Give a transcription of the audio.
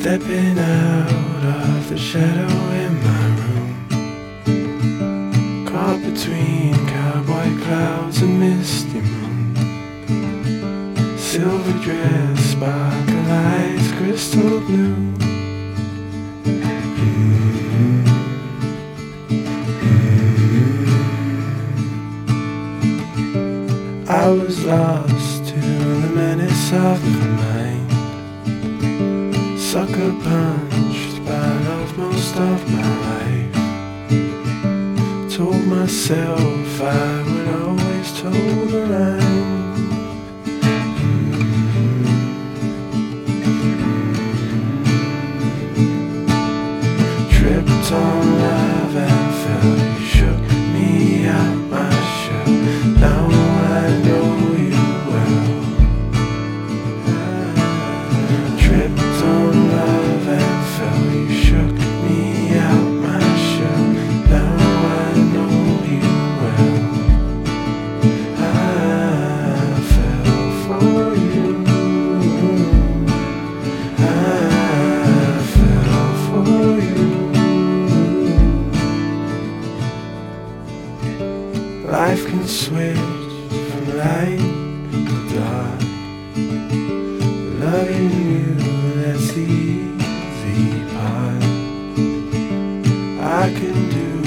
Stepping out of the shadow in my room, caught between cowboy clouds and misty moon. Silver dress, sparkle eyes, crystal blue. I was lost to the menace of the mind, sucker punched by love most of my life. Told myself I would always toe the line. Tripped on love and fell, you shook me out my shell. Now I know you well. Tripped on love and fell, you shook me out my shell. Now I know you well. I fell for you. I fell for you. Life can switch from light to dark. Loving you, that's the easy part. I can do